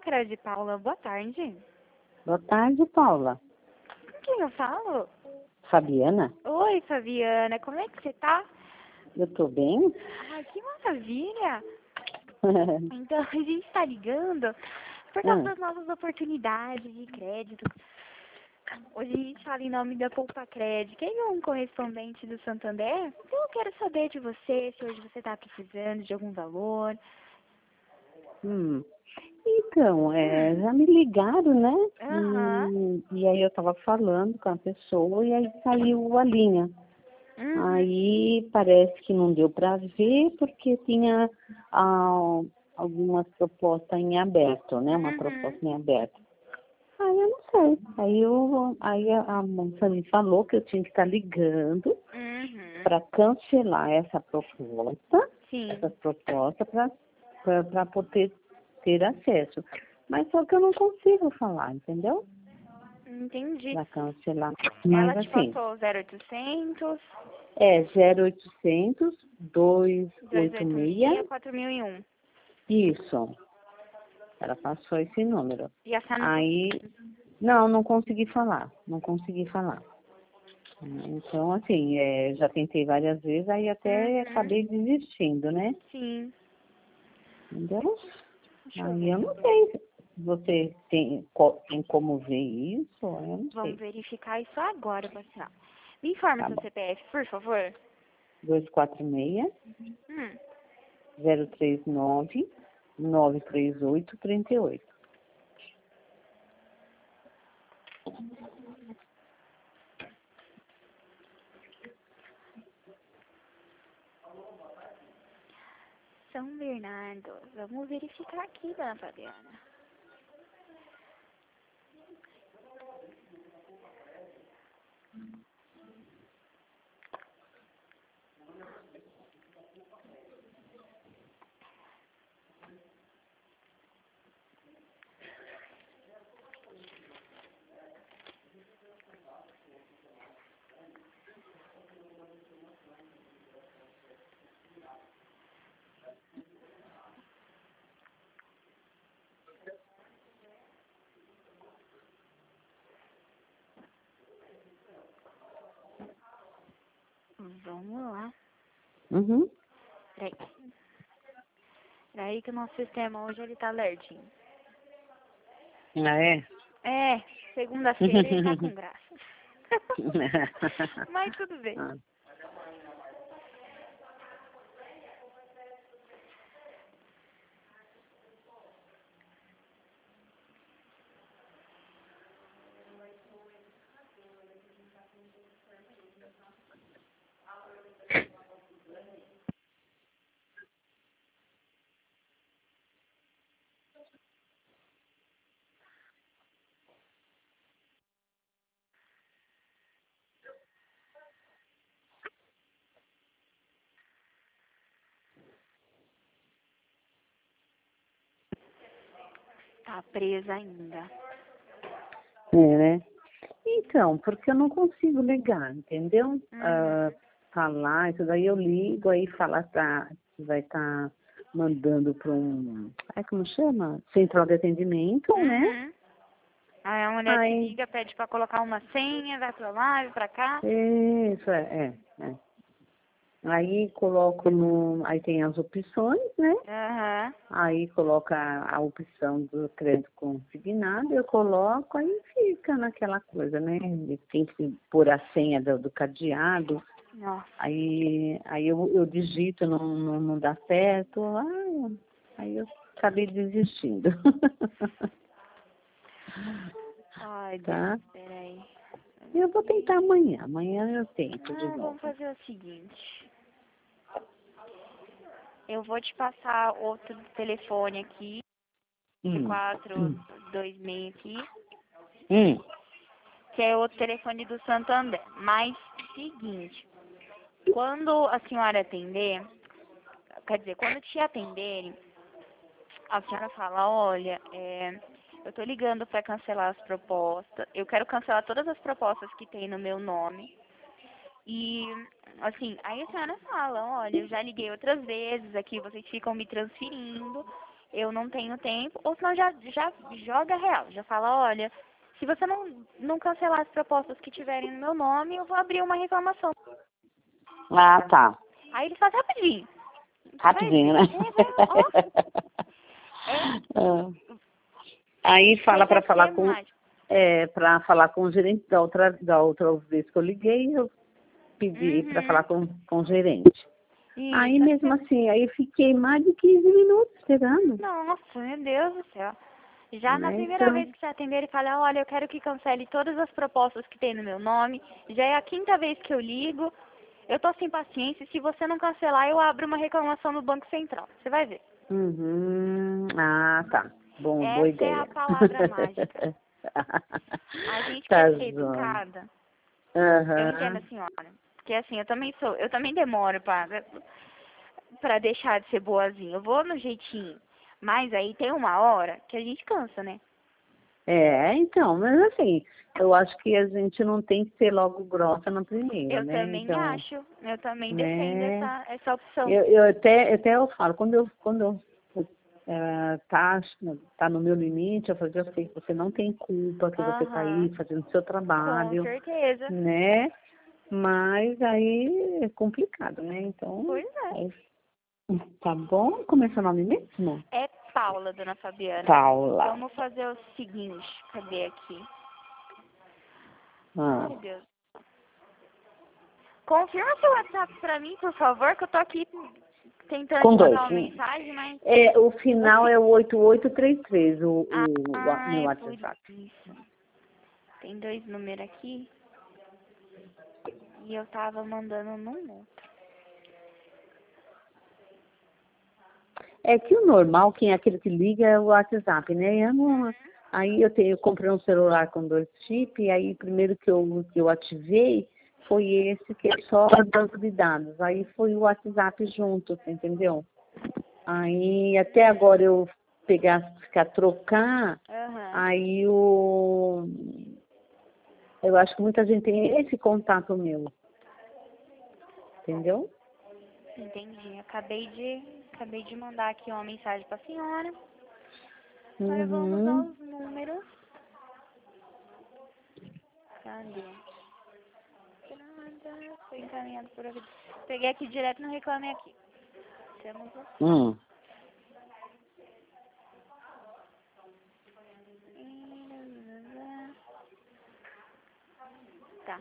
Cred Paula, boa tarde. Boa tarde, Paula. Com quem eu falo? Fabiana? Oi, Fabiana, como é que você tá? Eu tô bem? Ai, que maravilha! Então, a gente tá ligando por causa das nossas oportunidades de crédito. Hoje a gente fala em nome da Poupa Cred, que é um correspondente do Santander. Então, eu quero saber de você, se hoje você tá precisando de algum valor. Então, já me ligaram, né? Aham. E aí eu tava falando com a pessoa e aí saiu a linha. Uhum. Aí parece que não deu para ver porque tinha algumas propostas em aberto, né? Uma proposta em aberto. Aí eu não sei. Aí a moça me falou que eu tinha que estar ligando Uhum. para cancelar Sim. essa proposta para poder ter acesso. Mas só que eu não consigo falar, entendeu? Entendi. Para cancelar. Ela Mas te assim, passou o 0800 é 0800 286 286. 4001. Isso. Ela passou esse número. E a senhora... Aí, não consegui falar. Não consegui falar. Então, assim, já tentei várias vezes, aí até Uhum. acabei desistindo, né? Sim. Entendeu? Deixa eu Aí ver. eu não sei se você tem como ver isso, eu não Vamos sei. verificar isso agora, parcial. Me informa Tá seu bom. CPF, por favor. 246 Hum. 039 938 38. São Bernardo. Vamos verificar aqui, dona Fabiana. Vamos lá. Uhum. Peraí. Peraí que o nosso sistema hoje ele tá alertinho. Ah, é? É, segunda-feira ele tá com graça. Mas tudo bem. Ah. Tá presa ainda. É, né? Então, porque eu não consigo ligar, entendeu? Uhum. Falar, isso daí eu ligo, aí fala que vai estar mandando para como chama? Central de atendimento, né? Uhum. Aí a mulher te Aí, liga, pede pra colocar uma senha, vai pra lá, vai pra cá. isso, é. Aí coloco aí tem as opções, né? Aham. Aí coloca a opção do crédito consignado, eu coloco, aí fica naquela coisa, né? Tem que pôr a senha do cadeado. Nossa. Aí eu digito, não dá certo, aí eu acabei desistindo. Ai, Deus, Tá? peraí. Eu vou tentar amanhã eu tento de Vamos novo. fazer o seguinte. Eu vou te passar outro telefone aqui, Hum, hum, 426 aqui, hum, que é outro telefone do Santander. Mas, seguinte, quando a senhora atender, quer dizer, quando te atenderem, a senhora fala, olha, eu tô ligando para cancelar as propostas, eu quero cancelar todas as propostas que tem no meu nome. E, assim, aí a senhora fala, olha, eu já liguei outras vezes aqui, vocês ficam me transferindo, eu não tenho tempo, ou senão já joga real, já fala, olha, se você não cancelar as propostas que tiverem no meu nome, eu vou abrir uma reclamação. Ah, tá. Aí ele faz rapidinho. Rapidinho, né? Ah. Aí fala para falar com o gerente da outra vez que eu liguei, eu pedi para falar com o gerente. Isso. Aí mesmo assim, aí fiquei mais de 15 minutos esperando. Nossa, meu Deus do céu. Já na Né? primeira Então, vez que você atender, ele fala, olha, eu quero que cancele todas as propostas que tem no meu nome. Já é a 5ª vez que eu ligo. Eu tô sem paciência. Se você não cancelar, eu abro uma reclamação no Banco Central. Você vai ver. Ah, tá. Bom, boa Essa é ideia. a palavra mágica. A gente Tá quer ser joia. educada. Eu entendo a senhora. Porque assim, eu também demoro pra deixar de ser boazinha. Eu vou no jeitinho. Mas aí tem uma hora que a gente cansa, né? Então, mas assim, eu acho que a gente não tem que ser logo grossa na primeira, Eu né? também Então, acho. Eu também defendo né? essa opção. Eu até eu falo, quando tá no meu limite, eu falo, eu sei que você não tem culpa, que você tá aí fazendo o seu Com trabalho, certeza. né? Mas aí é complicado, né? Então, Pois é. aí, tá bom? Como é seu nome mesmo? É Paula, dona Fabiana. Paula. Vamos fazer o seguinte. Cadê aqui? Ah. Ai, Deus. Confirma seu WhatsApp pra mim, por favor, que eu tô aqui tentando Com te dois. mandar uma mensagem, mas... O final é o 8833, o meu é por WhatsApp. isso. Tem 2 números aqui. E eu tava mandando num outro. É que o normal, quem é aquele que liga é o WhatsApp, né? Aí eu comprei um celular com 2 chips, e aí o primeiro que eu ativei foi esse que é só banco de dados. Aí foi o WhatsApp junto, você entendeu? Aí até agora eu ficar trocar, aí eu acho que muita gente tem esse contato meu. Entendeu? Entendi. Acabei de mandar aqui uma mensagem pra senhora. Agora vamos aos números. Cadê? Foi encaminhado por aqui. Peguei aqui direto no Reclame Aqui. Temos o... Tá.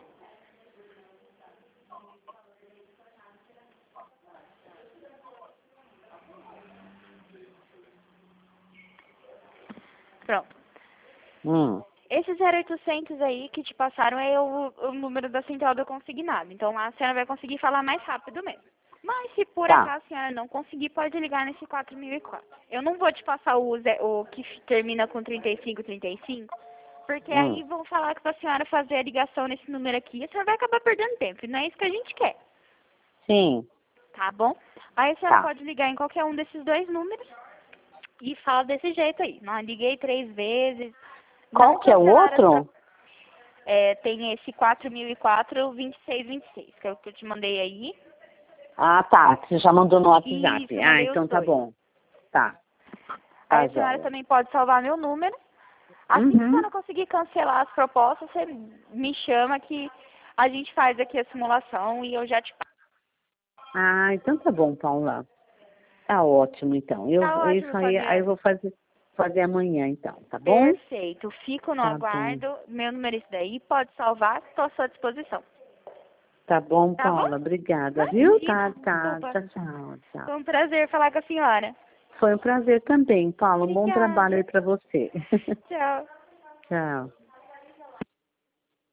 Pronto. Esse 0800 aí que te passaram é o número da central do consignado. Então lá a senhora vai conseguir falar mais rápido mesmo. Mas se por acaso a senhora não conseguir, pode ligar nesse 4004. Eu não vou te passar o que termina com 3535, porque aí vão falar que pra senhora fazer a ligação nesse número aqui, a senhora vai acabar perdendo tempo. E não é isso que a gente quer. Sim. Tá bom? Aí a senhora pode ligar em qualquer um desses 2 números e fala desse jeito aí. Não, liguei 3 vezes. Qual que é o outro? Tem esse 4004-2626, que é o que eu te mandei aí. Ah, tá. Você já mandou no WhatsApp. Isso, Então tá bom. Tá. Aí a senhora também pode salvar meu número. Assim que a senhora conseguir cancelar as propostas, você me chama que a gente faz aqui a simulação e eu já te passo. Então tá bom, Paula. Tá ótimo, então. Ótimo, Aí eu vou fazer amanhã, então, tá bom? Perfeito. Fico no aguardo. Meu número é esse daí. Pode salvar. Estou à sua disposição. Tá bom, Paula. Obrigada, viu? Tá. Tchau. Foi um prazer falar com a senhora. Foi um prazer também, Paula. Um bom trabalho aí pra você. Tchau. Tchau.